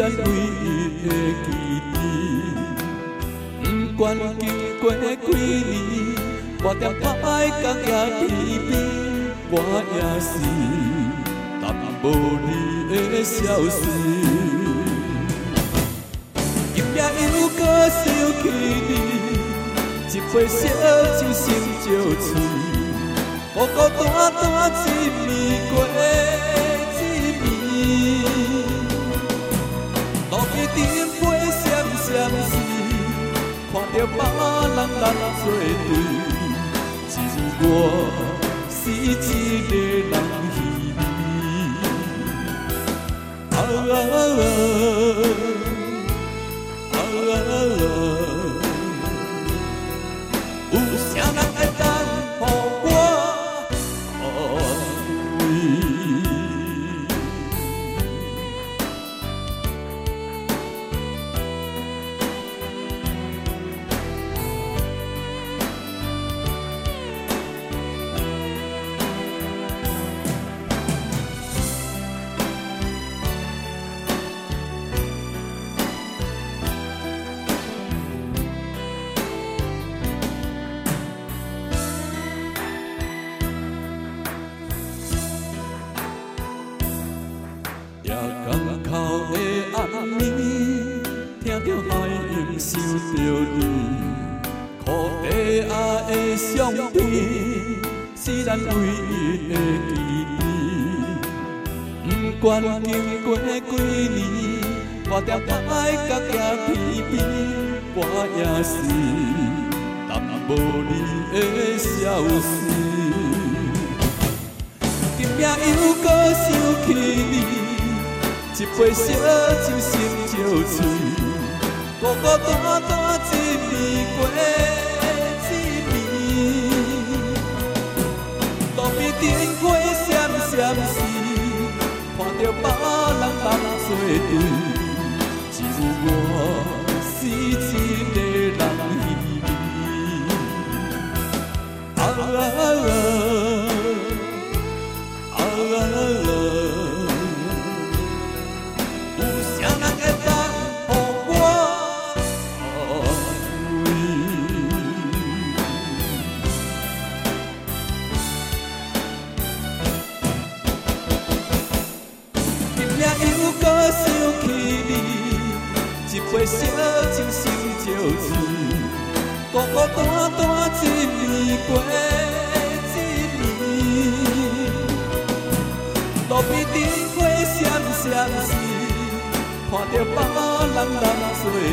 咱唯一的记忆。不管经过几年，我点歹角也偏偏，我也是淡无你的消息。今夜又搁想起你，一杯烧酒心照醉，孤孤单单一暝过一暝。路边灯火闪闪时，看着别人咱作对，只有我是一个人稀微。有啥人会当予我安慰？夜港口的暗暝，听着海音，想着你，土地仔的相片，是咱唯一的记忆。不管经过几年，我点歹角也偏偏，我也是淡无你的消息。今夜又搁想起你。一杯烧酒心照醉，孤孤单单一暝过一暝。路边灯火闪闪时，看着别人咱作对，只有我是一个人稀微。又搁想起你，一杯烧酒心照醉，孤孤单单一暝过一暝。路边灯火闪闪时，看着别人咱作